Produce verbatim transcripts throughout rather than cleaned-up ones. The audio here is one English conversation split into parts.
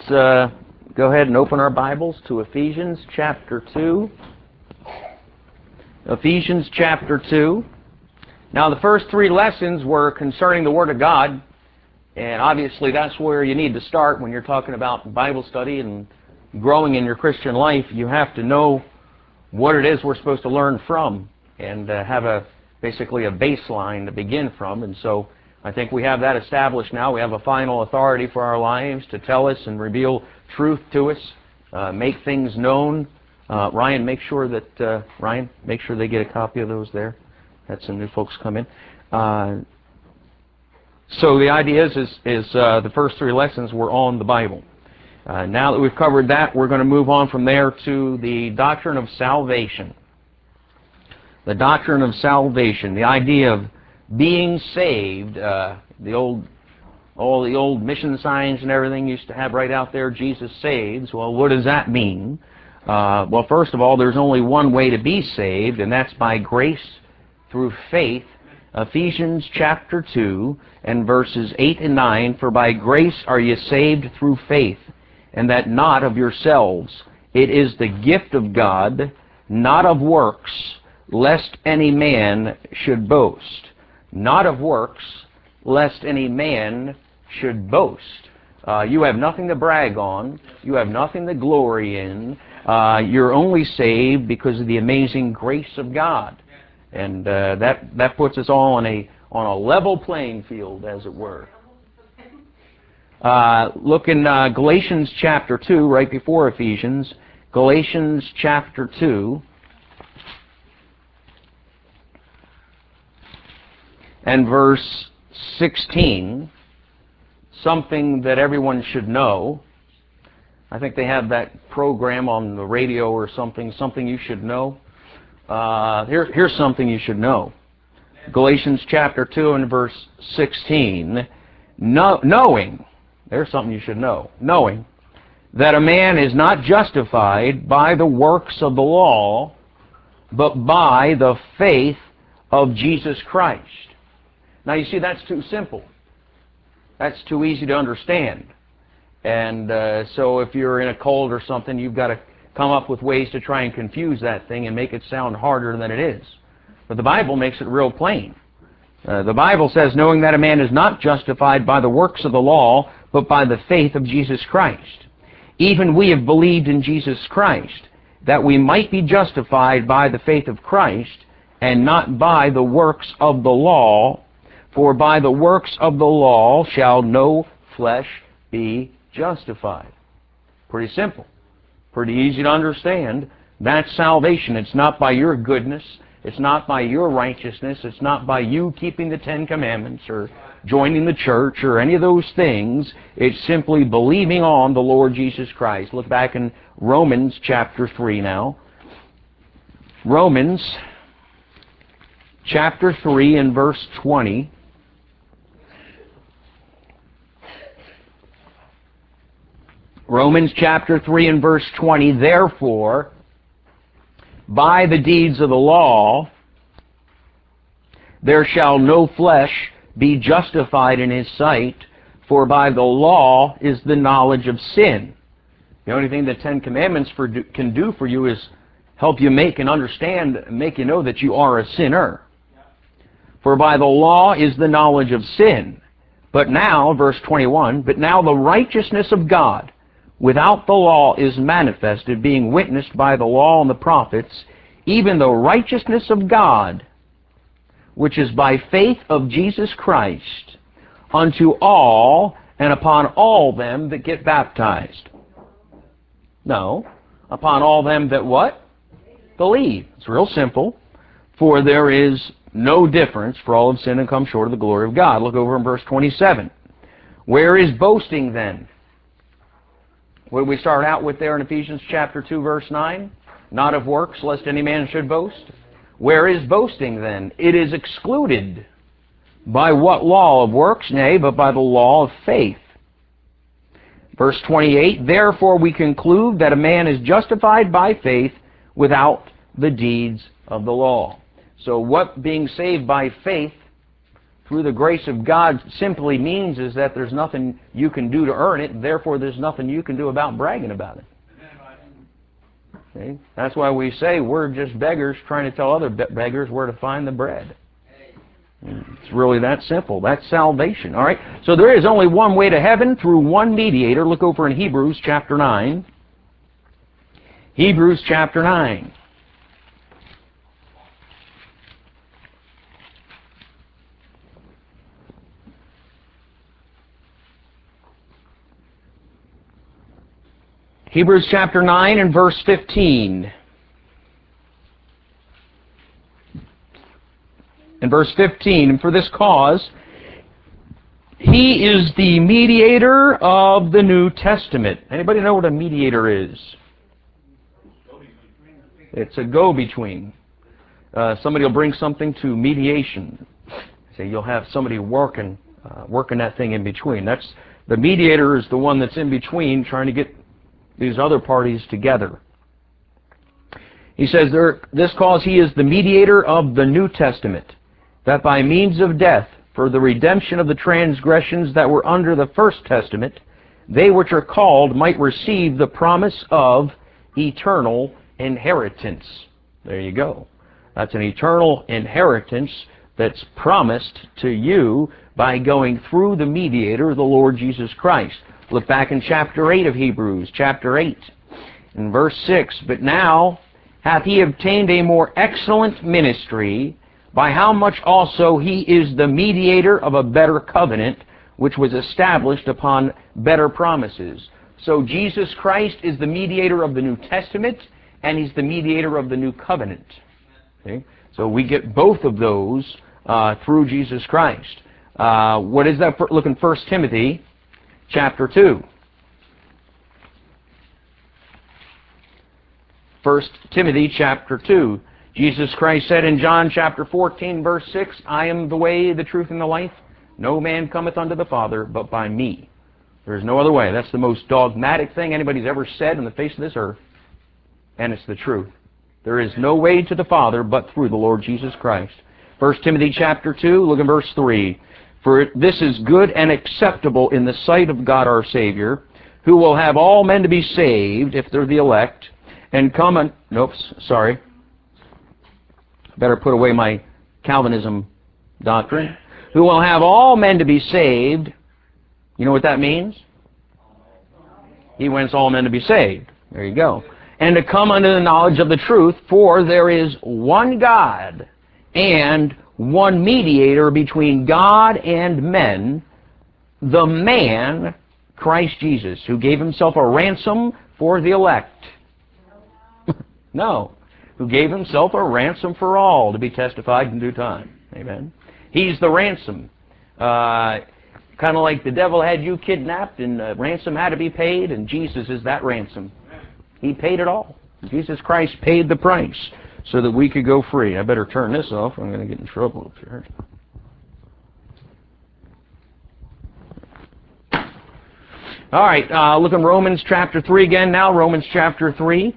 Let's uh, go ahead and open our Bibles to Ephesians chapter two. Ephesians chapter two. Now, the first three lessons were concerning the Word of God, and obviously that's where you need to start when you're talking about Bible study and growing in your Christian life. You have to know what it is we're supposed to learn from and uh, have a basically a baseline to begin from. And so I think we have that established now. We have a final authority for our lives to tell us and reveal truth to us, uh, make things known. Uh, Ryan, make sure that uh, Ryan, make sure they get a copy of those there. Had some new folks come in. Uh, so the idea is, is, is uh, the first three lessons were on the Bible. Uh, now that we've covered that, we're going to move on from there to the doctrine of salvation. The doctrine of salvation, the idea of being saved. Uh, the old, all the old mission signs and everything used to have right out there, Jesus saves. Well, what does that mean? Uh, well, first of all, there's only one way to be saved, and that's by grace through faith. Ephesians chapter two and verses eight and nine, "For by grace are ye saved through faith, and that not of yourselves. It is the gift of God, not of works, lest any man should boast." Not of works, lest any man should boast. Uh, you have nothing to brag on. You have nothing to glory in. Uh, you're only saved because of the amazing grace of God. And uh, that, that puts us all on a, on a level playing field, as it were. Uh, look in uh, Galatians chapter two, right before Ephesians. Galatians chapter two. And verse sixteen, something that everyone should know. I think they have that program on the radio or something, something you should know. Uh, here, here's something you should know. Galatians chapter two and verse sixteen, know, knowing, there's something you should know, knowing that a man is not justified by the works of the law, but by the faith of Jesus Christ. Now, you see, that's too simple. That's too easy to understand. And uh, so if you're in a cult or something, you've got to come up with ways to try and confuse that thing and make it sound harder than it is. But the Bible makes it real plain. Uh, the Bible says, knowing that a man is not justified by the works of the law, but by the faith of Jesus Christ. Even we have believed in Jesus Christ, that we might be justified by the faith of Christ, and not by the works of the law. For by the works of the law shall no flesh be justified. Pretty simple. Pretty easy to understand. That's salvation. It's not by your goodness. It's not by your righteousness. It's not by you keeping the Ten Commandments or joining the church or any of those things. It's simply believing on the Lord Jesus Christ. Look back in Romans chapter three now. Romans chapter three and verse twenty. Romans chapter three and verse twenty, "Therefore, by the deeds of the law, there shall no flesh be justified in his sight, for by the law is the knowledge of sin." The only thing the Ten Commandments for do, can do for you is help you make and understand, make you know that you are a sinner. For by the law is the knowledge of sin. But now, verse twenty-one, "But now the righteousness of God without the law is manifested, being witnessed by the law and the prophets, even the righteousness of God, which is by faith of Jesus Christ, unto all and upon all them that get baptized." No, upon all them that what? Believe. It's real simple. "For there is no difference, for all have sinned and come short of the glory of God." Look over in verse twenty-seven. "Where is boasting then?" What did we start out with there in Ephesians chapter two, verse nine? "Not of works, lest any man should boast." Where is boasting then? It is excluded. By what law of works? Nay, but by the law of faith. Verse twenty-eight, "Therefore we conclude that a man is justified by faith without the deeds of the law." So what being saved by faith through the grace of God simply means is that there's nothing you can do to earn it, and therefore there's nothing you can do about bragging about it. See? That's why we say we're just beggars trying to tell other be beggars where to find the bread. It's really that simple. That's salvation. All right. So there is only one way to heaven through one mediator. Look over in Hebrews chapter nine. Hebrews chapter nine. Hebrews chapter nine and verse fifteen. In verse fifteen, and for this cause, he is the mediator of the New Testament. Anybody know what a mediator is? It's a go-between. Uh, somebody will bring something to mediation. So you'll have somebody working, uh, working that thing in between. That's the mediator is the one that's in between, trying to get these other parties together. He says, there, this cause he is the mediator of the New Testament, that by means of death, for the redemption of the transgressions that were under the first testament, they which are called might receive the promise of eternal inheritance. There you go. That's an eternal inheritance that's promised to you by going through the mediator, the Lord Jesus Christ. Look back in chapter eight of Hebrews, chapter eight, in verse six. But now hath he obtained a more excellent ministry, by how much also he is the mediator of a better covenant, which was established upon better promises. So Jesus Christ is the mediator of the New Testament, and he's the mediator of the New Covenant. Okay? So we get both of those uh, through Jesus Christ. Uh, what is that? Look in First Timothy chapter two. First Timothy chapter two. Jesus Christ said in John chapter fourteen, verse six, I am the way, the truth, and the life. No man cometh unto the Father but by me. There is no other way. That's the most dogmatic thing anybody's ever said on the face of this earth. And it's the truth. There is no way to the Father but through the Lord Jesus Christ. First Timothy chapter two, look at verse three. For this is good and acceptable in the sight of God our Savior, who will have all men to be saved, if they're the elect, and come and... Nope, sorry. Better put away my Calvinism doctrine. Who will have all men to be saved. You know what that means? He wants all men to be saved. There you go. And to come unto the knowledge of the truth, for there is one God and one mediator between God and men, the man, Christ Jesus, who gave himself a ransom for the elect. No. Who gave himself a ransom for all to be testified in due time. Amen. He's the ransom. Uh, kind of like the devil had you kidnapped and uh, ransom had to be paid, and Jesus is that ransom. He paid it all. Jesus Christ paid the price so that we could go free. I better turn this off. I'm going to get in trouble up here. All right, uh, look in Romans chapter three again now. Romans chapter three.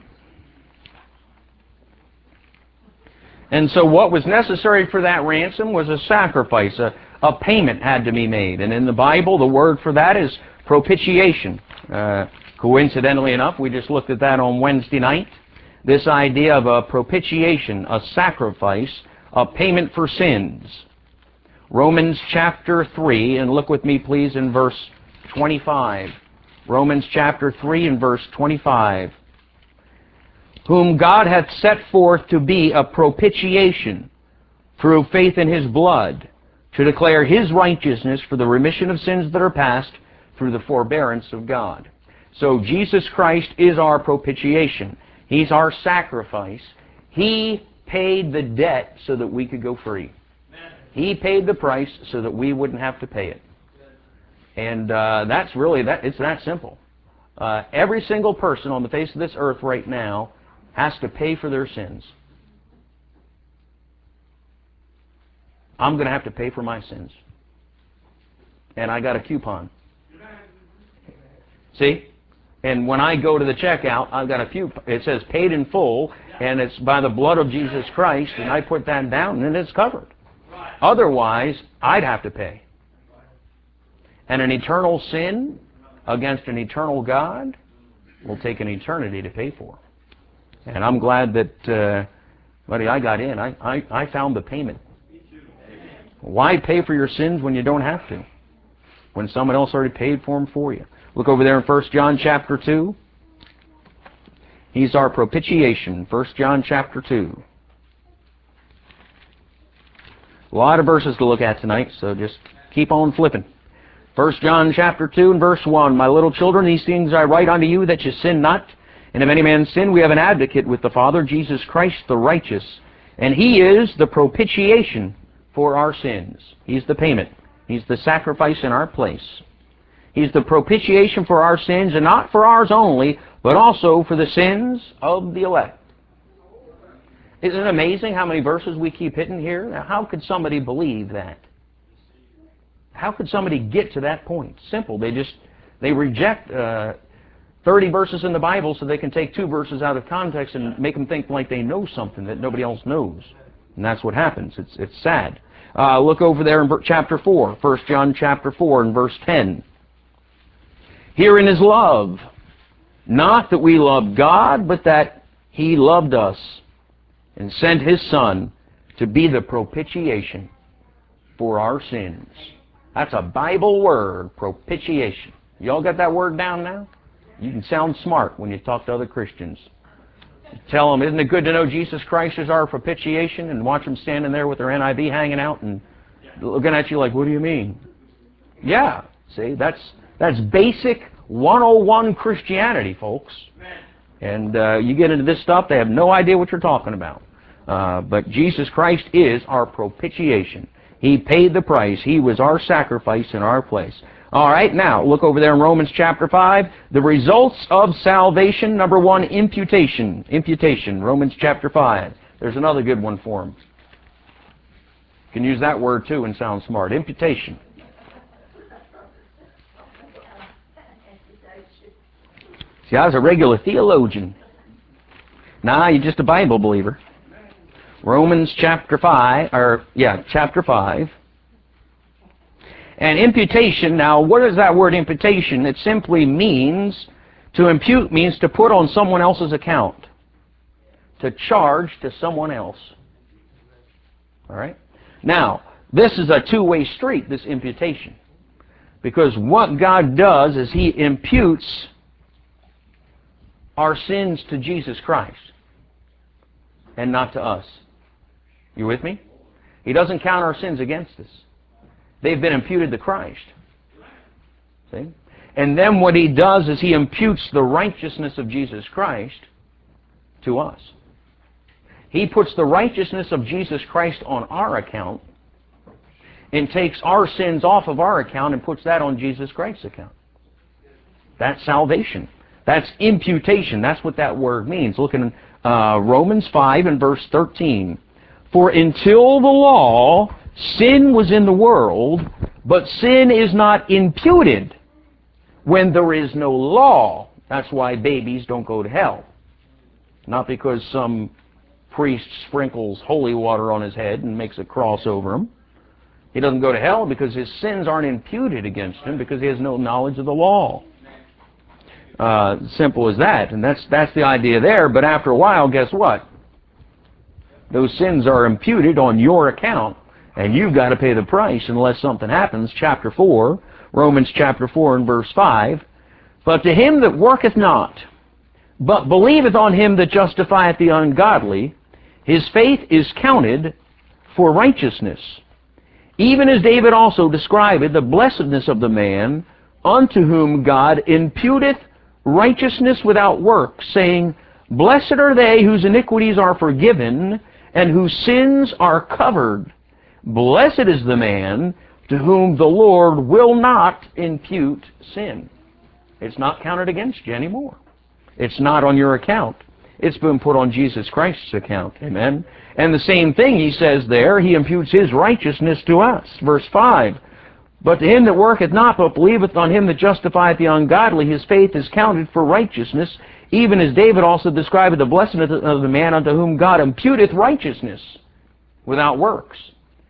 And so what was necessary for that ransom was a sacrifice. A, a payment had to be made. And in the Bible, the word for that is propitiation. Uh, coincidentally enough, we just looked at that on Wednesday night. This idea of a propitiation, a sacrifice, a payment for sins. Romans chapter three, and look with me please in verse twenty-five. Romans chapter three and verse twenty-five. Whom God hath set forth to be a propitiation through faith in his blood, to declare his righteousness for the remission of sins that are past through the forbearance of God. So Jesus Christ is our propitiation. He's our sacrifice. He paid the debt so that we could go free. He paid the price so that we wouldn't have to pay it. And uh, that's really, that. it's that simple. Uh, every single person on the face of this earth right now has to pay for their sins. I'm going to have to pay for my sins. And I got a coupon. See? And when I go to the checkout, I've got a few, it says paid in full, and it's by the blood of Jesus Christ, and I put that down, and it's covered. Otherwise, I'd have to pay. And an eternal sin against an eternal God will take an eternity to pay for. And I'm glad that, uh, buddy, I got in. I, I, I found the payment. Why pay for your sins when you don't have to? When someone else already paid for them for you. Look over there in First John chapter two. He's our propitiation. First John chapter two. A lot of verses to look at tonight, so just keep on flipping. First John chapter two and verse one. My little children, these things I write unto you, that you sin not. And if any man sin, we have an advocate with the Father, Jesus Christ the righteous. And He is the propitiation for our sins. He's the payment. He's the sacrifice in our place. He's the propitiation for our sins, and not for ours only, but also for the sins of the elect. Isn't it amazing how many verses we keep hitting here? Now, how could somebody believe that? How could somebody get to that point? Simple. They just, they reject uh, thirty verses in the Bible so they can take two verses out of context and make them think like they know something that nobody else knows. And that's what happens. It's, it's sad. Uh, look over there in chapter four, First John chapter four and verse ten. Herein is love, not that we loved God, but that He loved us and sent His Son to be the propitiation for our sins. That's a Bible word, propitiation. Y'all got that word down now? You can sound smart when you talk to other Christians. Tell them, isn't it good to know Jesus Christ is our propitiation? And watch them standing there with their N I V hanging out and looking at you like, what do you mean? Yeah, see, that's that's basic one oh one Christianity, folks. And uh, you get into this stuff, they have no idea what you're talking about. Uh, but Jesus Christ is our propitiation. He paid the price. He was our sacrifice in our place. All right, now, look over there in Romans chapter five. The results of salvation, number one, imputation. Imputation, Romans chapter five. There's another good one for them. You can use that word too and sound smart. Imputation. See, I was a regular theologian. Nah, you're just a Bible believer. Romans chapter five, or, yeah, chapter five. And imputation, now, what is that word imputation? It simply means, to impute means to put on someone else's account. To charge to someone else. All right? Now, this is a two-way street, this imputation. Because what God does is He imputes our sins to Jesus Christ and not to us. You with me? He doesn't count our sins against us. They've been imputed to Christ. See? And then what He does is He imputes the righteousness of Jesus Christ to us. He puts the righteousness of Jesus Christ on our account and takes our sins off of our account and puts that on Jesus Christ's account. That's salvation. That's imputation. That's what that word means. Look in uh, Romans five and verse thirteen. For until the law, sin was in the world, but sin is not imputed when there is no law. That's why babies don't go to hell. Not because some priest sprinkles holy water on his head and makes a cross over him. He doesn't go to hell because his sins aren't imputed against him because he has no knowledge of the law. Uh, simple as that. And that's, that's the idea there. But after a while, guess what? Those sins are imputed on your account, and you've got to pay the price unless something happens. Chapter four, Romans chapter four and verse five. But to him that worketh not, but believeth on Him that justifieth the ungodly, his faith is counted for righteousness. Even as David also describeth the blessedness of the man unto whom God imputeth righteousness without works, saying, Blessed are they whose iniquities are forgiven, and whose sins are covered. Blessed is the man to whom the Lord will not impute sin. It's not counted against you anymore. It's not on your account. It's been put on Jesus Christ's account. Amen? And the same thing He says there, He imputes His righteousness to us. Verse five. But to him that worketh not, but believeth on Him that justifieth the ungodly, his faith is counted for righteousness, even as David also describeth the blessedness of the man unto whom God imputeth righteousness without works.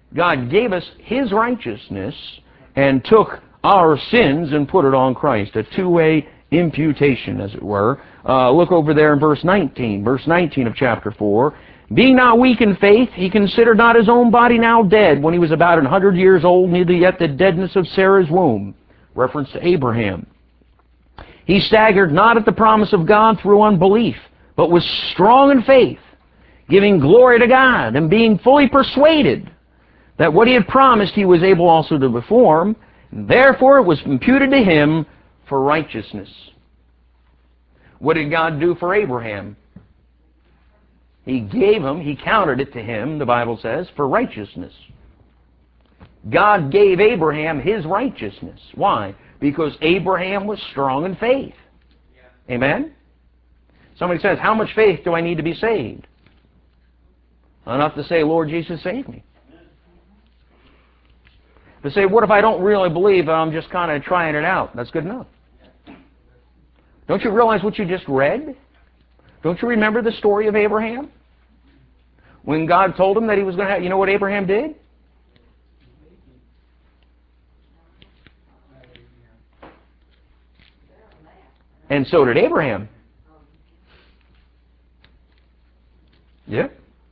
God gave us His righteousness and took our sins and put it on Christ. A two-way imputation, as it were. Uh, look over there in verse nineteen. Verse nineteen of chapter four. Being not weak in faith, he considered not his own body now dead, when he was about an hundred years old, neither yet the deadness of Sarah's womb. Reference to Abraham. He staggered not at the promise of God through unbelief, but was strong in faith, giving glory to God, and being fully persuaded that what he had promised he was able also to perform, and therefore it was imputed to him for righteousness. What did God do for Abraham? He gave him, he counted it to him, the Bible says, for righteousness. God gave Abraham his righteousness. Why? Because Abraham was strong in faith. Amen? Somebody says, how much faith do I need to be saved? Enough to say, Lord Jesus, save me. To say, what if I don't really believe, I'm just kind of trying it out? That's good enough. Don't you realize what you just read? Don't you remember the story of Abraham? When God told him that he was going to have, you know what Abraham did? And so did Abraham. Yeah.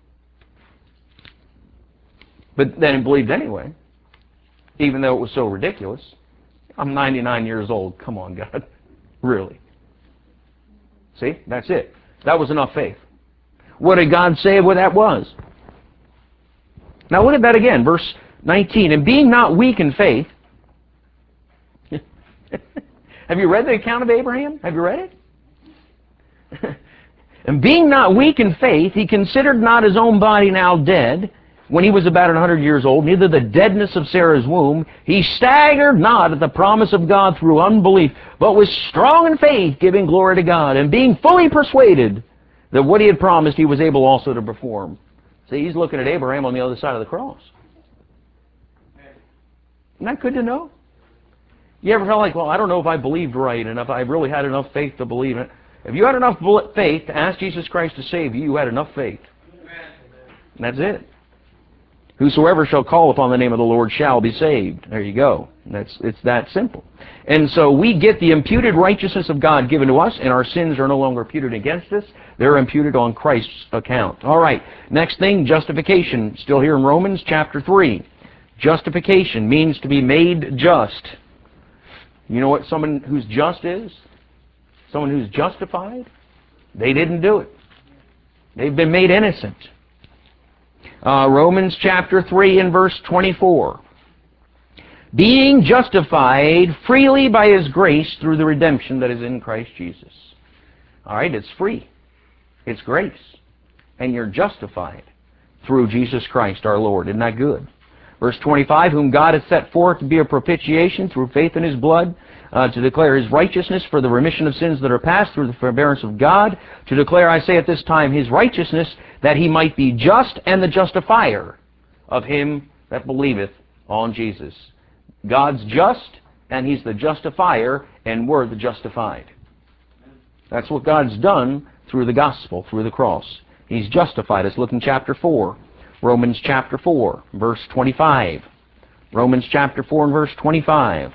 But then he believed anyway, even though it was so ridiculous. I'm ninety-nine years old. Come on, God. Really? See? That's it. That was enough faith. What did God say what that was? Now look at that again, verse nineteen. And being not weak in faith. Have you read the account of Abraham? Have you read it? And being not weak in faith, he considered not his own body now dead, when he was about an hundred years old, neither the deadness of Sarah's womb. He staggered not at the promise of God through unbelief, but was strong in faith, giving glory to God, and being fully persuaded that what he had promised he was able also to perform. See, he's looking at Abraham on the other side of the cross. Isn't that good to know? You ever felt like, well, I don't know if I believed right and if I really had enough faith to believe it. If you had enough faith to ask Jesus Christ to save you, you had enough faith. And that's it. Whosoever shall call upon the name of the Lord shall be saved. There you go. That's, it's that simple. And so we get the imputed righteousness of God given to us, and our sins are no longer imputed against us. They're imputed on Christ's account. All right. Next thing, justification. Still here in Romans chapter three. Justification means to be made just. You know what someone who's just is? Someone who's justified? They didn't do it. They've been made innocent. Uh, Romans chapter three and verse twenty-four. Being justified freely by His grace through the redemption that is in Christ Jesus. All right, it's free. It's grace. And you're justified through Jesus Christ our Lord. Isn't that good? Verse twenty-five, whom God hath set forth to be a propitiation through faith in His blood, uh, to declare His righteousness for the remission of sins that are past through the forbearance of God, to declare, I say at this time, His righteousness, that He might be just and the justifier of him that believeth on Jesus. God's just, and He's the justifier, and we're the justified. That's what God's done through the gospel, through the cross. He's justified us. Look in chapter four. Romans chapter four, verse twenty-five. Romans chapter four and verse twenty-five.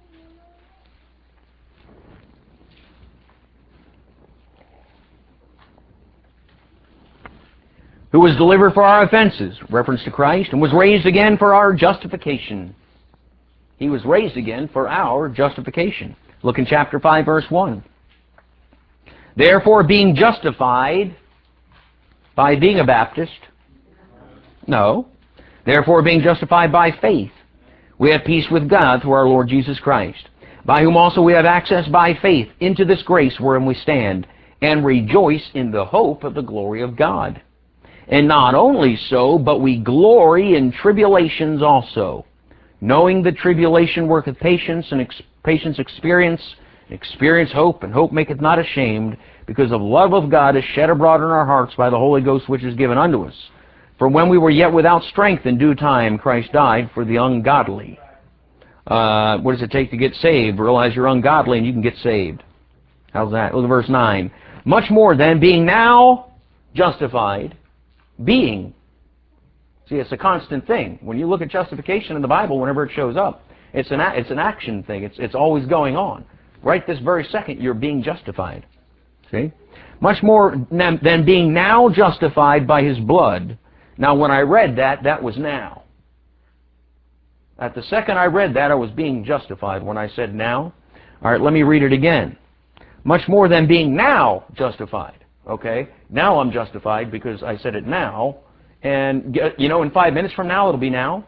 Who was delivered for our offenses, reference to Christ, and was raised again for our justification. He was raised again for our justification. Look in chapter five, verse one. Therefore, being justified by being a Baptist, no. Therefore, being justified by faith, we have peace with God through our Lord Jesus Christ, by whom also we have access by faith into this grace wherein we stand, and rejoice in the hope of the glory of God. And not only so, but we glory in tribulations also, knowing that tribulation worketh patience, and ex patience experience, and experience hope, and hope maketh not ashamed, because the love of God is shed abroad in our hearts by the Holy Ghost which is given unto us. For when we were yet without strength, in due time Christ died for the ungodly. Uh, what does it take to get saved? Realize you're ungodly and you can get saved. How's that? Look at verse nine. Much more then, being now justified, being See, it's a constant thing. When you look at justification in the Bible, whenever it shows up, it's an, it's an action thing. It's, it's always going on. Right this very second, you're being justified. See? Much more than being now justified by His blood. Now, when I read that, that was now. At the second I read that, I was being justified. When I said now, all right, let me read it again. Much more than being now justified. Okay? Now I'm justified because I said it now. And, you know, in five minutes from now, it'll be now.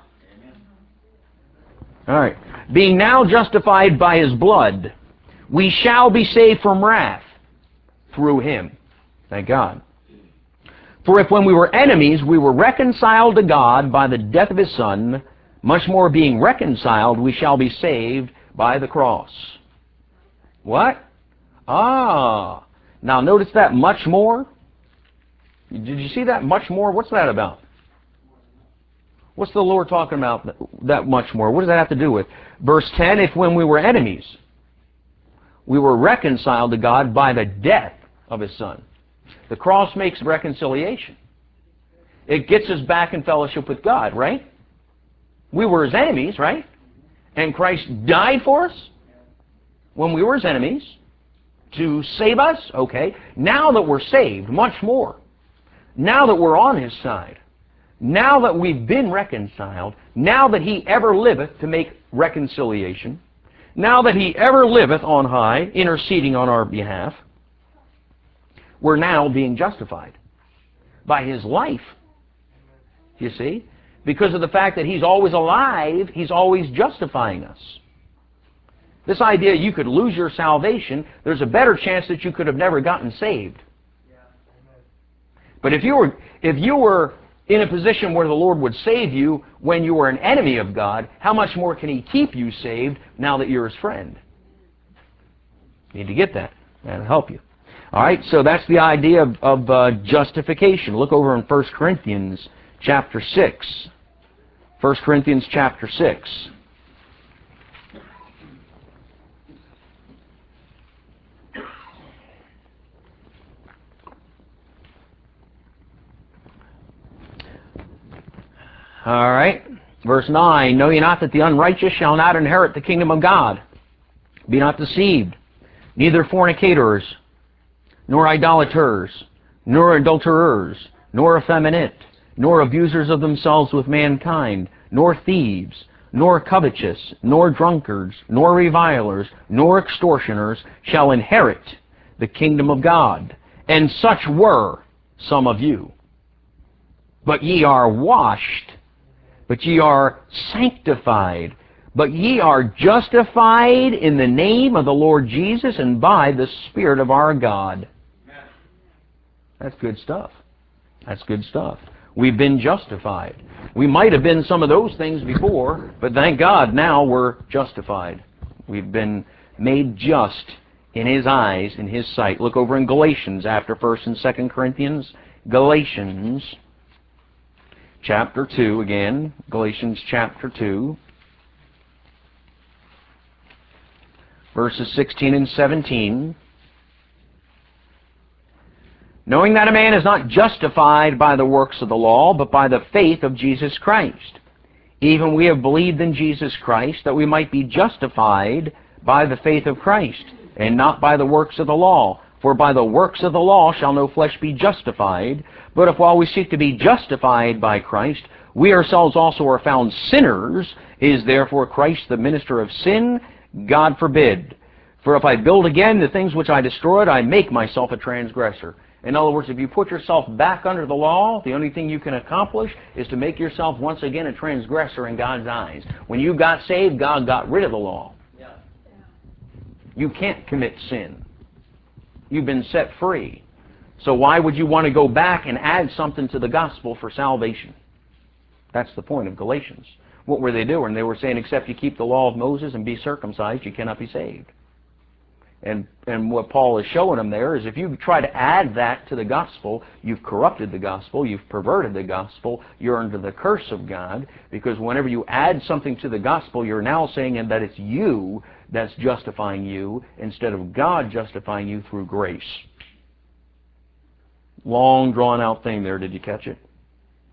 All right. Being now justified by His blood, we shall be saved from wrath through Him. Thank God. For if when we were enemies, we were reconciled to God by the death of His Son, much more being reconciled, we shall be saved by the cross. What? Ah. Now notice that much more. Did you see that much more? What's that about? What's the Lord talking about that, that much more? What does that have to do with? Verse ten, if when we were enemies, we were reconciled to God by the death of His Son. The cross makes reconciliation. It gets us back in fellowship with God, right? We were His enemies, right? And Christ died for us when we were His enemies to save us. Okay. Now that we're saved, much more. Now that we're on His side, now that we've been reconciled, now that He ever liveth to make reconciliation, now that He ever liveth on high, interceding on our behalf, we're now being justified by His life. You see? Because of the fact that He's always alive, He's always justifying us. This idea you could lose your salvation, there's a better chance that you could have never gotten saved. But if you were, if you were in a position where the Lord would save you when you were an enemy of God, how much more can He keep you saved now that you're His friend? You need to get that. That'll help you. All right, so that's the idea of, of uh, justification. Look over in First Corinthians chapter six. First Corinthians chapter six. All right, verse nine, know ye not that the unrighteous shall not inherit the kingdom of God? Be not deceived, neither fornicators, nor idolaters, nor adulterers, nor effeminate, nor abusers of themselves with mankind, nor thieves, nor covetous, nor drunkards, nor revilers, nor extortioners shall inherit the kingdom of God. And such were some of you. But ye are washed, but ye are sanctified, but ye are justified in the name of the Lord Jesus and by the Spirit of our God. That's good stuff. That's good stuff. We've been justified. We might have been some of those things before, but thank God now we're justified. We've been made just in His eyes, in His sight. Look over in Galatians after First and Second Corinthians. Galatians chapter two again. Galatians chapter two. Verses sixteen and seventeen. Knowing that a man is not justified by the works of the law, but by the faith of Jesus Christ. Even we have believed in Jesus Christ, that we might be justified by the faith of Christ, and not by the works of the law. For by the works of the law shall no flesh be justified. But if while we seek to be justified by Christ, we ourselves also are found sinners, is therefore Christ the minister of sin? God forbid. For if I build again the things which I destroyed, I make myself a transgressor. In other words, if you put yourself back under the law, the only thing you can accomplish is to make yourself once again a transgressor in God's eyes. When you got saved, God got rid of the law. Yeah. You can't commit sin. You've been set free. So why would you want to go back and add something to the gospel for salvation? That's the point of Galatians. What were they doing? They were saying, except you keep the law of Moses and be circumcised, you cannot be saved. And, and what Paul is showing them there is if you try to add that to the gospel, you've corrupted the gospel, you've perverted the gospel, you're under the curse of God, because whenever you add something to the gospel, you're now saying that it's you that's justifying you instead of God justifying you through grace. Long drawn out thing there, did you catch it?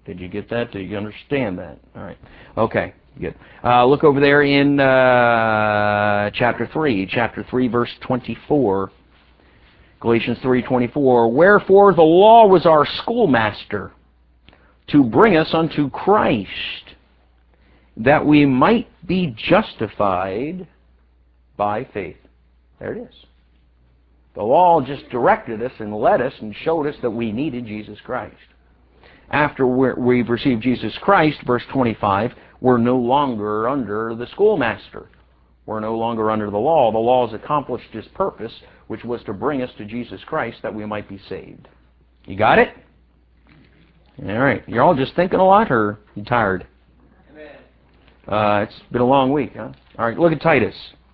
Did you get that? Did you understand that? All right. Okay, good. Uh, look over there in uh, chapter three. Chapter three, verse twenty-four. Galatians three twenty-four. Wherefore the law was our schoolmaster, to bring us unto Christ, that we might be justified by faith. There it is. The law just directed us and led us and showed us that we needed Jesus Christ. After we've received Jesus Christ, verse twenty-five, we're no longer under the schoolmaster. We're no longer under the law. The law has accomplished its purpose, which was to bring us to Jesus Christ that we might be saved. You got it? All right. You're all just thinking a lot, or you tired? Uh, it's been a long week, huh? All right, look at Titus.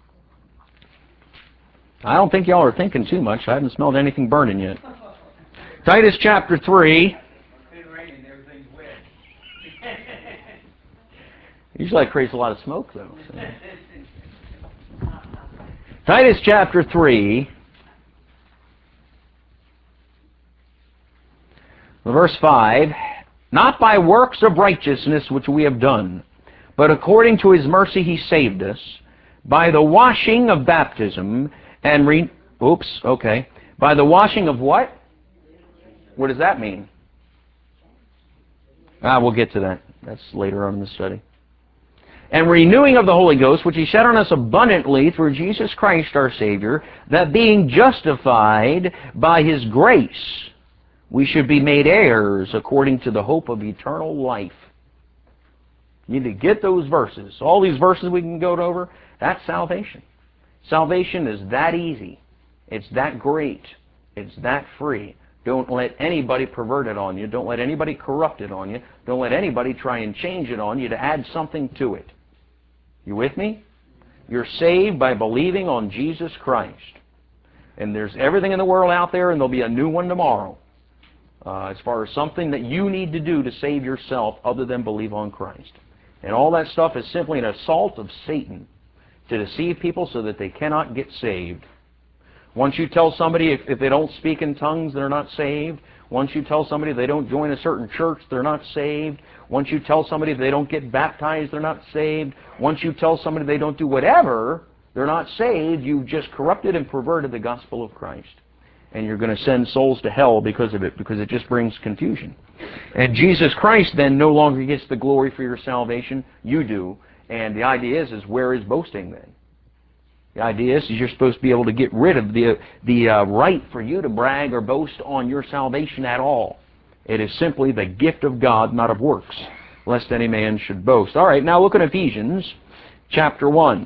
I don't think y'all are thinking too much. I haven't smelled anything burning yet. Titus chapter three. Usually that creates a lot of smoke, though. So. Titus chapter three, verse five. Not by works of righteousness which we have done, but according to His mercy He saved us, by the washing of baptism and re... Oops, okay. By the washing of what? What does that mean? Ah, we'll get to that. That's later on in the study. And renewing of the Holy Ghost, which He shed on us abundantly through Jesus Christ our Savior, that being justified by His grace, we should be made heirs according to the hope of eternal life. You need to get those verses. All these verses we can go over, that's salvation. Salvation is that easy. It's that great. It's that free. Don't let anybody pervert it on you. Don't let anybody corrupt it on you. Don't let anybody try and change it on you to add something to it. You with me? You're saved by believing on Jesus Christ. And there's everything in the world out there, and there'll be a new one tomorrow. Uh, as far as something that you need to do to save yourself other than believe on Christ. And all that stuff is simply an assault of Satan to deceive people so that they cannot get saved. Once you tell somebody if, if they don't speak in tongues, they're not saved. Once you tell somebody they don't join a certain church, they're not saved. Once you tell somebody they don't get baptized, they're not saved. Once you tell somebody they don't do whatever, they're not saved. You've just corrupted and perverted the gospel of Christ. And you're going to send souls to hell because of it, because it just brings confusion. And Jesus Christ then no longer gets the glory for your salvation. You do. And the idea is, is where is boasting then? The idea is, is you're supposed to be able to get rid of the, the uh, right for you to brag or boast on your salvation at all. It is simply the gift of God, not of works, lest any man should boast. All right, now look at Ephesians chapter one.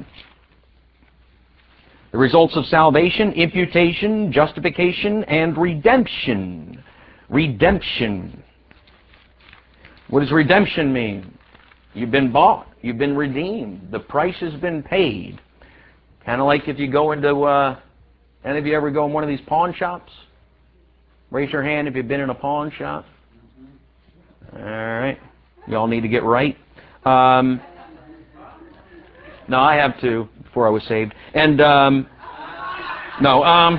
The results of salvation: imputation, justification, and redemption. Redemption. What does redemption mean? You've been bought. You've been redeemed. The price has been paid. Kind of like if you go into, uh, any of you ever go in one of these pawn shops? Raise your hand if you've been in a pawn shop. All right. You all need to get right. Um, no, I have too, before I was saved. And, um, no, um,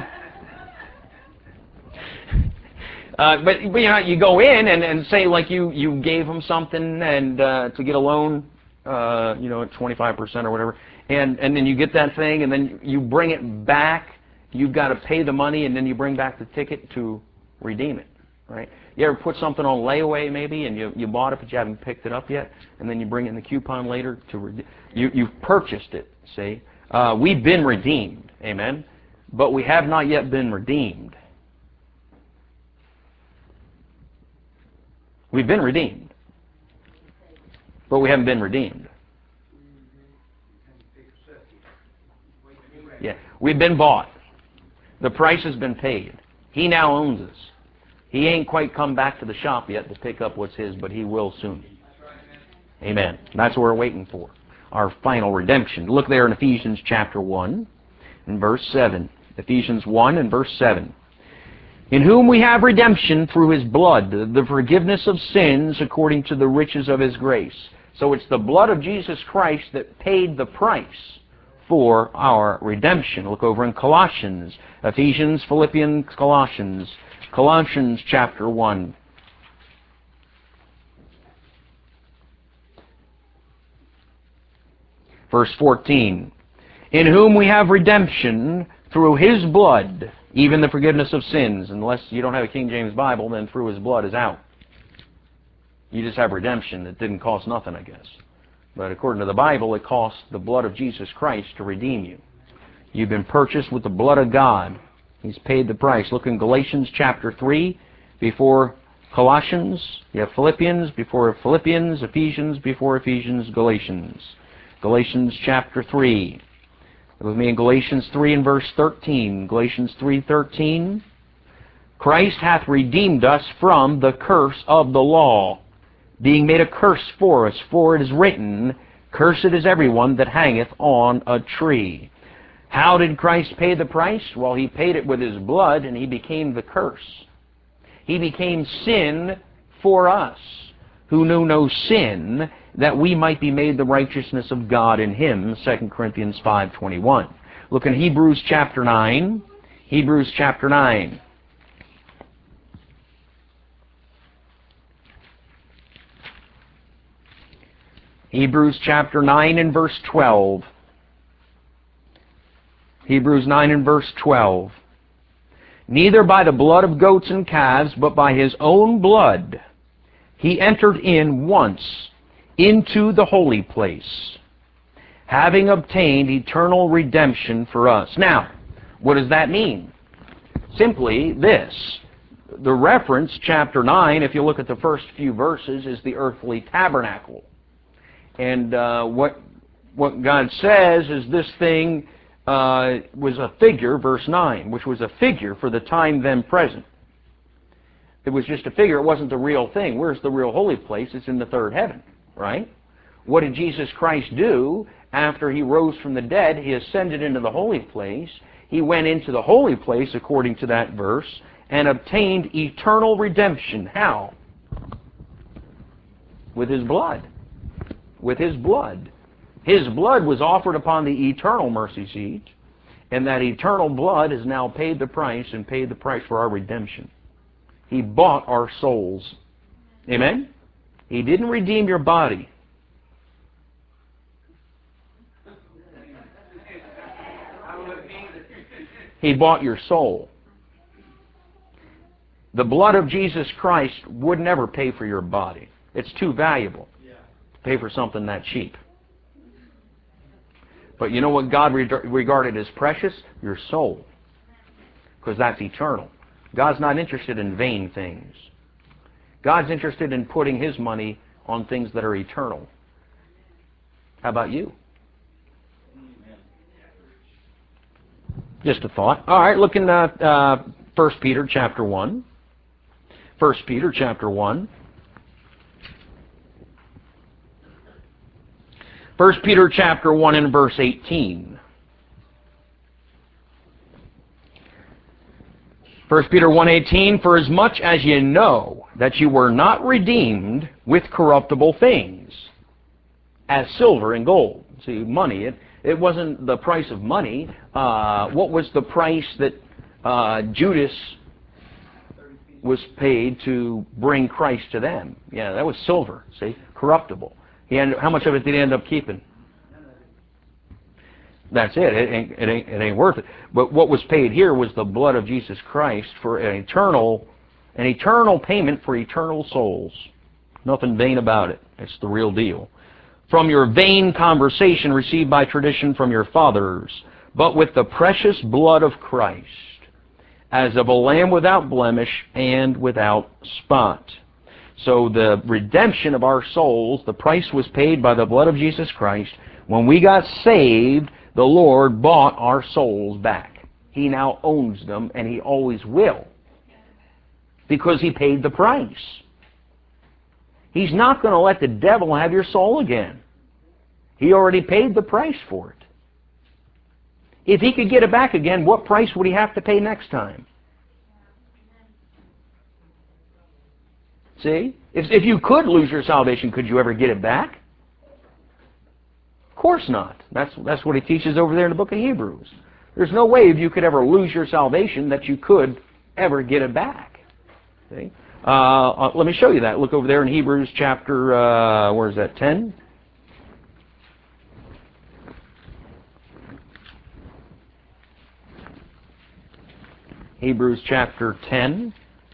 uh, but, but you know, you go in and, and say like you, you gave them something and uh, to get a loan, uh, you know, at twenty-five percent or whatever, and, and then you get that thing and then you bring it back. You've got to pay the money and then you bring back the ticket to redeem it, right? You ever put something on layaway maybe and you, you bought it but you haven't picked it up yet, and then you bring in the coupon later to redeem. You, you've purchased it, see? Uh, we've been redeemed, amen? But we have not yet been redeemed. We've been redeemed, but we haven't been redeemed. Yeah, we've been bought. The price has been paid. He now owns us. He ain't quite come back to the shop yet to pick up what's his, but he will soon. Amen. That's what we're waiting for, our final redemption. Look there in Ephesians chapter one and verse seven. Ephesians one and verse seven. In whom we have redemption through His blood, the forgiveness of sins according to the riches of His grace. So it's the blood of Jesus Christ that paid the price for our redemption. Look over in Colossians, Ephesians, Philippians, Colossians, Colossians chapter one. Verse fourteen, in whom we have redemption through His blood, even the forgiveness of sins. Unless you don't have a King James Bible, then through His blood is out. You just have redemption. It didn't cost nothing, I guess. But according to the Bible, it cost the blood of Jesus Christ to redeem you. You've been purchased with the blood of God. He's paid the price. Look in Galatians chapter three, before Colossians. You have Philippians before Philippians, Ephesians before Ephesians, Galatians. Galatians chapter three. Look with me in Galatians three and verse thirteen. Galatians three thirteen. Christ hath redeemed us from the curse of the law, being made a curse for us. For it is written, cursed is everyone that hangeth on a tree. How did Christ pay the price? Well, He paid it with His blood, and He became the curse. He became sin for us, who knew no sin, that we might be made the righteousness of God in Him, Second Corinthians five twenty-one. Look in Hebrews chapter nine. Hebrews chapter nine. Hebrews chapter nine and verse twelve. Hebrews nine and verse twelve. Neither by the blood of goats and calves, but by His own blood, He entered in once into the holy place, having obtained eternal redemption for us. Now, what does that mean? Simply this. The reference, chapter nine, if you look at the first few verses, is the earthly tabernacle. And uh, what, what God says is this thing uh, was a figure, verse nine, which was a figure for the time then present. It was just a figure. It wasn't the real thing. Where's the real holy place? It's in the third heaven, right? What did Jesus Christ do after He rose from the dead? He ascended into the holy place. He went into the holy place, according to that verse, and obtained eternal redemption. How? With His blood. With His blood. His blood was offered upon the eternal mercy seat, and that eternal blood has now paid the price and paid the price for our redemption. He bought our souls. Amen? He didn't redeem your body. He bought your soul. The blood of Jesus Christ would never pay for your body. It's too valuable to pay for something that cheap. But you know what God regarded as precious? Your soul. Because that's eternal. God's not interested in vain things. God's interested in putting His money on things that are eternal. How about you? Just a thought. All right, look in uh, uh, First Peter chapter one. First Peter chapter one. First Peter chapter one and verse eighteen. First Peter one eighteen, for as much as ye know that you were not redeemed with corruptible things, as silver and gold. See, money, it, it wasn't the price of money. Uh, what was the price that uh, Judas was paid to bring Christ to them? Yeah, that was silver, see, corruptible. He ended, how much of it did he end up keeping? That's it. It ain't, it ain't, it ain't worth it. But what was paid here was the blood of Jesus Christ for an eternal, an eternal payment for eternal souls. Nothing vain about it. It's the real deal. From your vain conversation received by tradition from your fathers, but with the precious blood of Christ, as of a lamb without blemish and without spot. So the redemption of our souls, the price was paid by the blood of Jesus Christ. When we got saved, the Lord bought our souls back. He now owns them, and He always will, because He paid the price. He's not going to let the devil have your soul again. He already paid the price for it. If He could get it back again, what price would He have to pay next time? See? If, if you could lose your salvation, could you ever get it back? Of course not. That's, that's what he teaches over there in the book of Hebrews. There's no way if you could ever lose your salvation that you could ever get it back. See? Uh, uh, let me show you that. Look over there in Hebrews chapter, uh, where is that, ten? Hebrews chapter ten.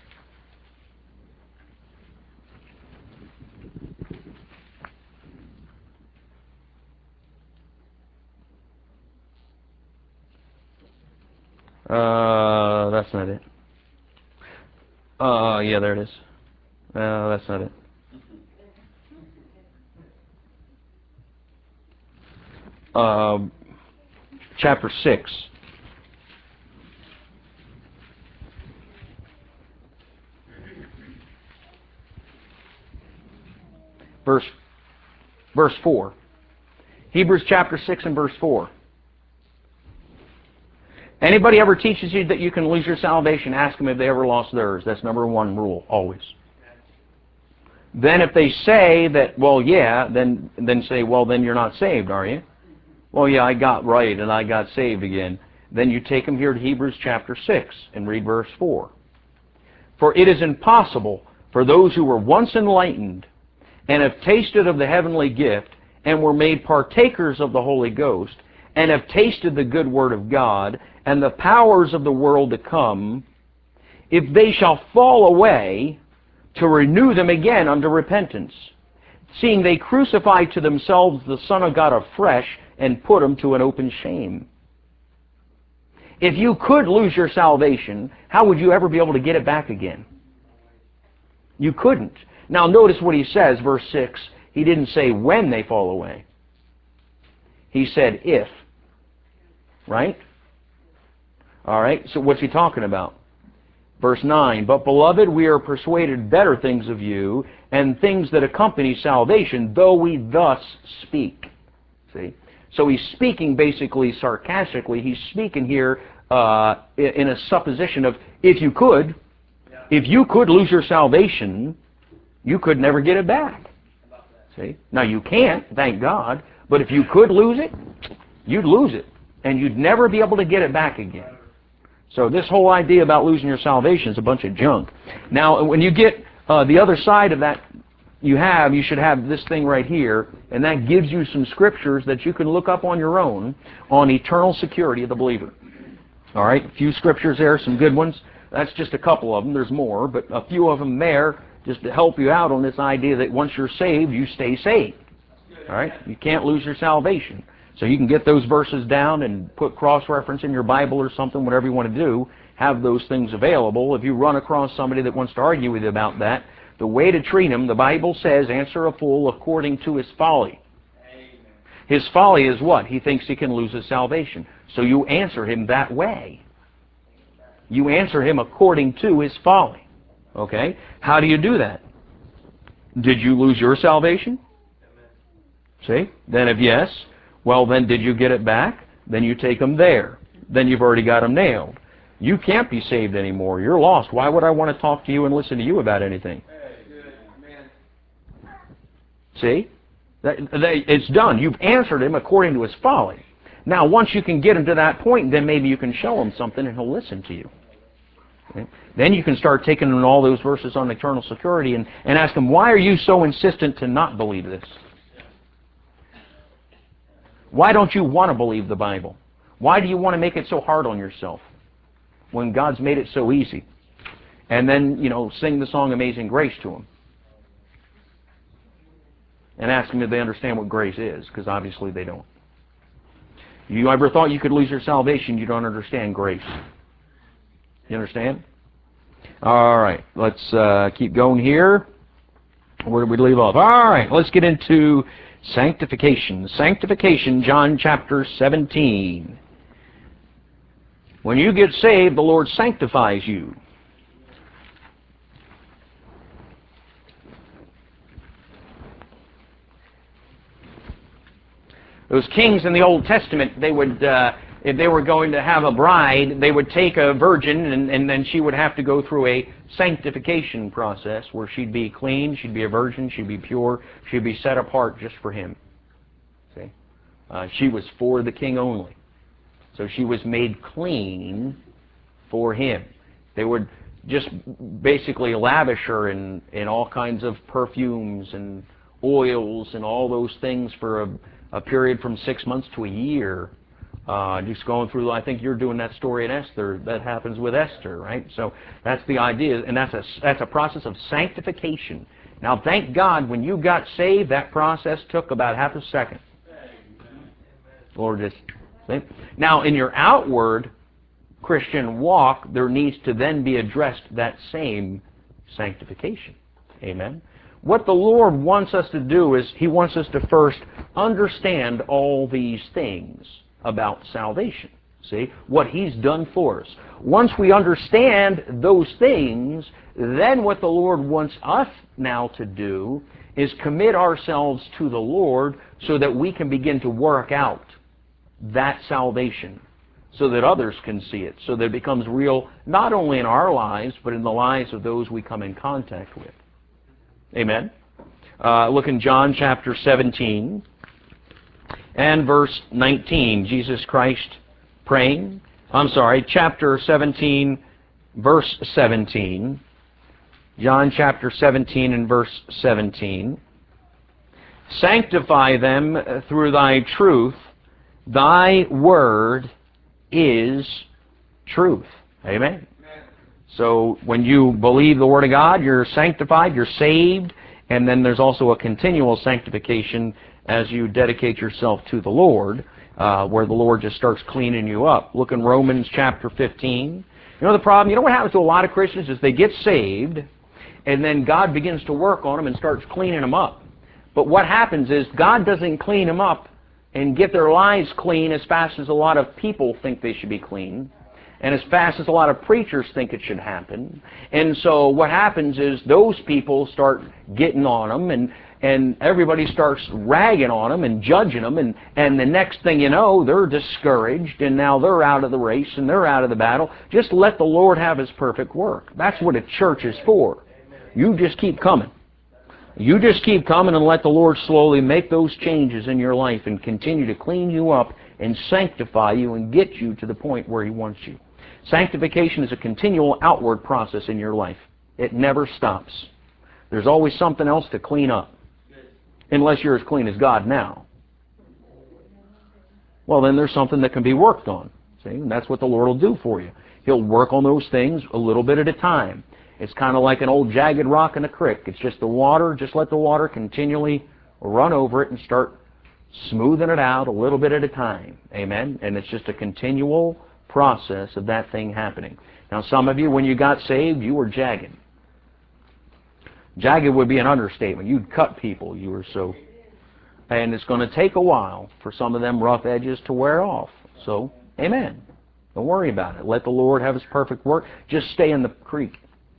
Uh, that's not it. Uh, yeah, there it is. No, that's not it. Uh, chapter six. Verse, verse four. Hebrews chapter six and verse four. Anybody ever teaches you that you can lose your salvation, ask them if they ever lost theirs. That's number one rule, always. Then if they say that, well, yeah, then then say, well, then you're not saved, are you? Well, yeah, I got right and I got saved again. Then you take them here to Hebrews chapter six and read verse four. For it is impossible for those who were once enlightened and have tasted of the heavenly gift and were made partakers of the Holy Ghost and have tasted the good word of God and the powers of the world to come, if they shall fall away, to renew them again unto repentance, seeing they crucify to themselves the Son of God afresh and put him to an open shame. If you could lose your salvation, how would you ever be able to get it back again? You couldn't. Now notice what he says, verse six. He didn't say when they fall away. He said if. Right? All right, so what's he talking about? Verse nine, but beloved, we are persuaded better things of you, and things that accompany salvation, though we thus speak. See? So he's speaking basically sarcastically. He's speaking here uh, in a supposition of, if you could, if you could lose your salvation, you could never get it back. See? Now you can't, thank God, but if you could lose it, you'd lose it, and you'd never be able to get it back again. So this whole idea about losing your salvation is a bunch of junk. Now, when you get uh, the other side of that, you have, you should have this thing right here, and that gives you some scriptures that you can look up on your own on eternal security of the believer. All right, a few scriptures there, some good ones. That's just a couple of them. There's more, but a few of them there just to help you out on this idea that once you're saved, you stay saved. All right, you can't lose your salvation. So you can get those verses down and put cross-reference in your Bible or something, whatever you want to do. Have those things available. If you run across somebody that wants to argue with you about that, the way to treat him, the Bible says, answer a fool according to his folly. Amen. His folly is what? He thinks he can lose his salvation. So you answer him that way. You answer him according to his folly. Okay? How do you do that? Did you lose your salvation? See? Then if yes, well, then did you get it back? Then you take them there. Then you've already got them nailed. You can't be saved anymore. You're lost. Why would I want to talk to you and listen to you about anything? See? That, that, it's done. You've answered him according to his folly. Now, once you can get him to that point, then maybe you can show him something and he'll listen to you. Okay? Then you can start taking in all those verses on eternal security and, and ask him, why are you so insistent to not believe this? Why don't you want to believe the Bible? Why do you want to make it so hard on yourself when God's made it so easy? And then, you know, sing the song Amazing Grace to them. And ask them if they understand what grace is, because obviously they don't. You ever thought you could lose your salvation, you don't understand grace. You understand? All right, let's uh, keep going here. Where did we leave off? All right, let's get into sanctification. Sanctification, John chapter seventeen. When you get saved, the Lord sanctifies you. Those kings in the Old Testament, they would, uh, if they were going to have a bride, they would take a virgin and, and then she would have to go through a sanctification process where she'd be clean, she'd be a virgin, she'd be pure, she'd be set apart just for him. See? Uh, she was for the king only. So she was made clean for him. They would just basically lavish her in, in all kinds of perfumes and oils and all those things for a, a period from six months to a year Uh, just going through, I think you're doing that story in Esther. That happens with Esther, right? So that's the idea, and that's a, that's a process of sanctification. Now, thank God, when you got saved, that process took about half a second. Lord just, see? Now, in your outward Christian walk, there needs to then be addressed that same sanctification. Amen? What the Lord wants us to do is He wants us to first understand all these things about salvation. See? What He's done for us. Once we understand those things, then what the Lord wants us now to do is commit ourselves to the Lord so that we can begin to work out that salvation, so that others can see it, so that it becomes real not only in our lives, but in the lives of those we come in contact with. Amen? Uh, look in John chapter seventeen and verse nineteen. Jesus Christ praying. I'm sorry, chapter seventeen, verse seventeen. John chapter seventeen and verse seventeen. Sanctify them through thy truth. Thy word is truth. Amen. So when you believe the Word of God, you're sanctified, you're saved, and then there's also a continual sanctification as you dedicate yourself to the Lord, uh, where the Lord just starts cleaning you up. Look in Romans chapter fifteen. You know the problem? You know what happens to a lot of Christians is they get saved, and then God begins to work on them and starts cleaning them up. But what happens is God doesn't clean them up and get their lives clean as fast as a lot of people think they should be clean, and as fast as a lot of preachers think it should happen. And so what happens is those people start getting on them, and, and everybody starts ragging on them and judging them, and, and the next thing you know, they're discouraged, and now they're out of the race, and they're out of the battle. Just let the Lord have His perfect work. That's what a church is for. You just keep coming. You just keep coming and let the Lord slowly make those changes in your life and continue to clean you up and sanctify you and get you to the point where He wants you. Sanctification is a continual outward process in your life. It never stops. There's always something else to clean up. Unless you're as clean as God now. Well, then there's something that can be worked on. See? And that's what the Lord will do for you. He'll work on those things a little bit at a time. It's kind of like an old jagged rock in a creek. It's just the water. Just let the water continually run over it and start smoothing it out a little bit at a time. Amen? And it's just a continual process of that thing happening. Now, some of you, when you got saved, you were jagged. Jagged would be an understatement. You'd cut people. You were so... And it's going to take a while for some of them rough edges to wear off. So, amen. Don't worry about it. Let the Lord have His perfect work. Just stay in the creek.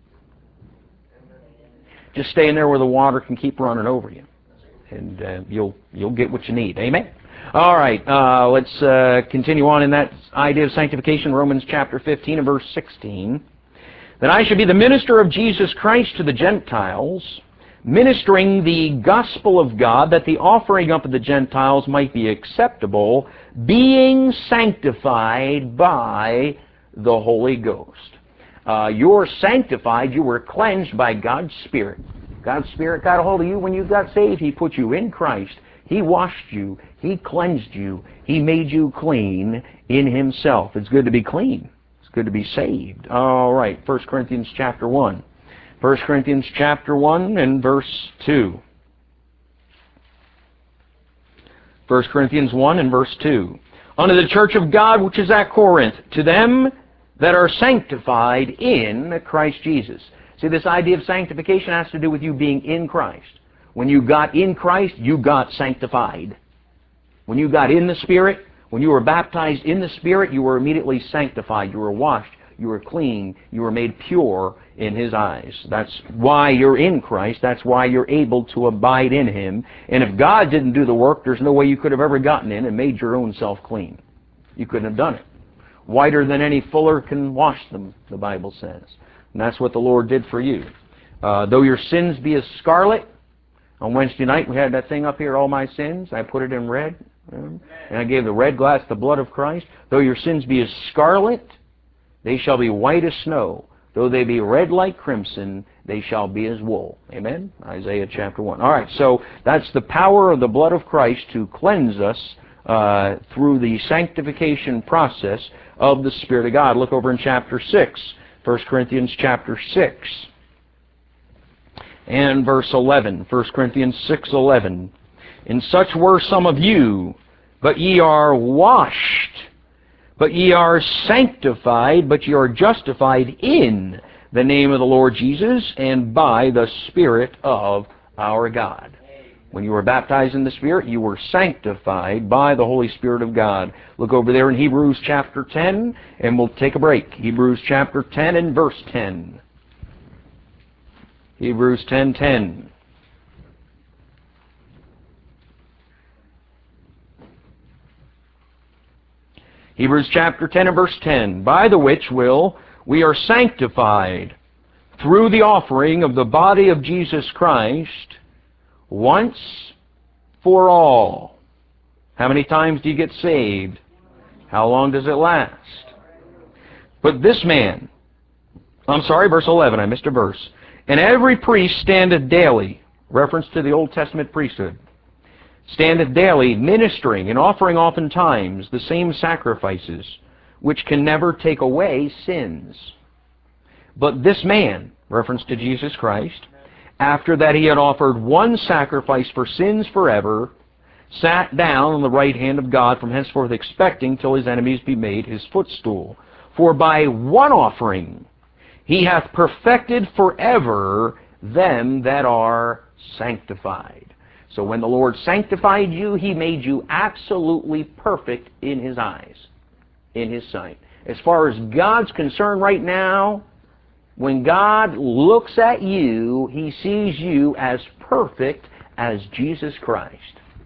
Just stay in there where the water can keep running over you. And uh, you'll you'll get what you need. Amen? All right. Uh, let's uh, continue on in that idea of sanctification. Romans chapter fifteen and verse sixteen. That I should be the minister of Jesus Christ to the Gentiles, ministering the gospel of God, that the offering up of the Gentiles might be acceptable, being sanctified by the Holy Ghost. Uh, you're sanctified, you were cleansed by God's Spirit. God's Spirit got a hold of you when you got saved. He put you in Christ. He washed you. He cleansed you. He made you clean in Himself. It's good to be clean. It's good to be saved. All right, First Corinthians chapter one. First Corinthians chapter one and verse two. First Corinthians one and verse two. Unto the church of God which is at Corinth, to them that are sanctified in Christ Jesus. See, this idea of sanctification has to do with you being in Christ. When you got in Christ, you got sanctified. When you got in the Spirit, when you were baptized in the Spirit, you were immediately sanctified. You were washed. You were clean. You were made pure in His eyes. That's why you're in Christ. That's why you're able to abide in Him. And if God didn't do the work, there's no way you could have ever gotten in and made your own self clean. You couldn't have done it. Whiter than any fuller can wash them, the Bible says. And that's what the Lord did for you. Uh, though your sins be as scarlet, on Wednesday night we had that thing up here, all my sins, I put it in red, um, and I gave the red glass the blood of Christ. Though your sins be as scarlet, they shall be white as snow. Though they be red like crimson, they shall be as wool. Amen? Isaiah chapter one. All right, so that's the power of the blood of Christ to cleanse us uh, through the sanctification process of the Spirit of God. Look over in chapter six, First Corinthians chapter six, and verse eleven. First Corinthians six eleven. "And such were some of you, but ye are washed, but ye are sanctified, but ye are justified in the name of the Lord Jesus and by the Spirit of our God." When you were baptized in the Spirit, you were sanctified by the Holy Spirit of God. Look over there in Hebrews chapter ten, and we'll take a break. Hebrews chapter ten and verse ten. Hebrews ten ten. Hebrews chapter ten and verse ten. "By the which will we are sanctified through the offering of the body of Jesus Christ once for all." How many times do you get saved? How long does it last? "But this man," I'm sorry, verse eleven, I missed a verse. "And every priest standeth daily," reference to the Old Testament priesthood, "standeth daily ministering and offering oftentimes the same sacrifices, which can never take away sins. But this man," reference to Jesus Christ, "after that he had offered one sacrifice for sins forever, sat down on the right hand of God from henceforth, expecting till his enemies be made his footstool. For by one offering he hath perfected forever them that are sanctified." So when the Lord sanctified you, He made you absolutely perfect in His eyes, in His sight. As far as God's concerned right now, when God looks at you, He sees you as perfect as Jesus Christ.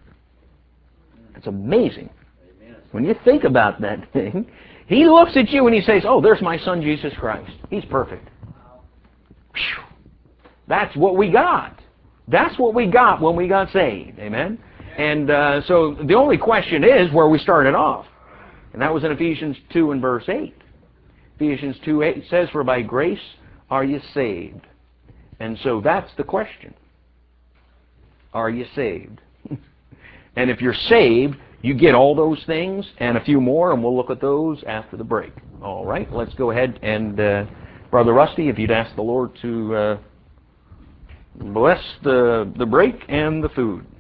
That's amazing. When you think about that thing, He looks at you and He says, "Oh, there's my Son Jesus Christ. He's perfect." Whew. That's what we got. That's what we got when we got saved. Amen? And uh, so the only question is where we started off. And that was in Ephesians two and verse eight. Ephesians two eight says, "For by grace are you saved." And so that's the question. Are you saved? And if you're saved, you get all those things and a few more, and we'll look at those after the break. All right, let's go ahead and, uh, Brother Rusty, if you'd ask the Lord to uh, bless the, the break and the food.